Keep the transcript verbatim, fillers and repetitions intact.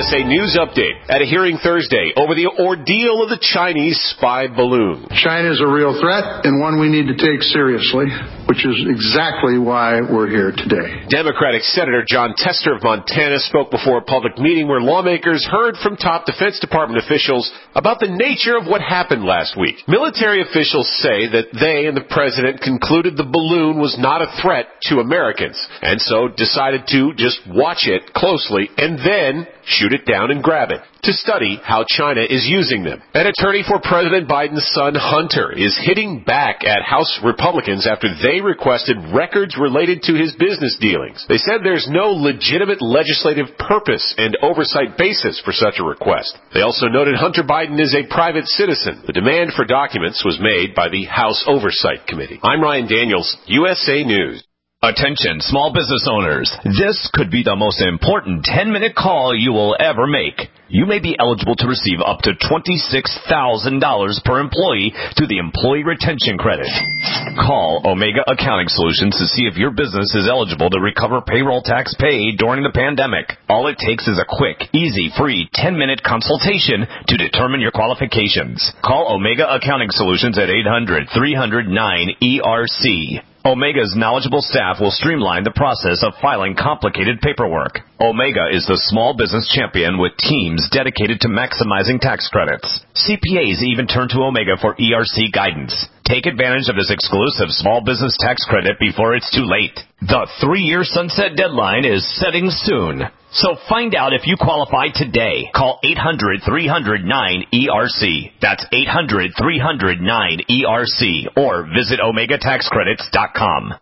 S A News Update. At a hearing Thursday over the ordeal of the Chinese spy balloon. China is a real threat and one we need to take seriously, which is exactly why we're here today. Democratic Senator John Tester of Montana spoke before a public meeting where lawmakers heard from top Defense Department officials about the nature of what happened last week. Military officials say that they and the president concluded the balloon was not a threat to Americans, and so decided to just watch it closely and then shoot it down and grab it to study how China is using them. An attorney for President Biden's son, Hunter, is hitting back at House Republicans after they requested records related to his business dealings. They said there's no legitimate legislative purpose and oversight basis for such a request. They also noted Hunter Biden is a private citizen. The demand for documents was made by the House Oversight Committee. I'm Ryan Daniels, U S A News. Attention, small business owners. This could be the most important ten-minute call you will ever make. You may be eligible to receive up to twenty-six thousand dollars per employee through the Employee Retention Credit. Call Omega Accounting Solutions to see if your business is eligible to recover payroll tax paid during the pandemic. All it takes is a quick, easy, free ten-minute consultation to determine your qualifications. Call Omega Accounting Solutions at eight hundred, three hundred, nine E R C. Omega's knowledgeable staff will streamline the process of filing complicated paperwork. Omega is the small business champion with teams dedicated to maximizing tax credits. C P As even turn to Omega for E R C guidance. Take advantage of this exclusive small business tax credit before it's too late. The three-year sunset deadline is setting soon. So find out if you qualify today. Call eight hundred, three hundred, nine E R C. That's eight hundred, three hundred, nine E R C. Or visit omega tax credits dot com.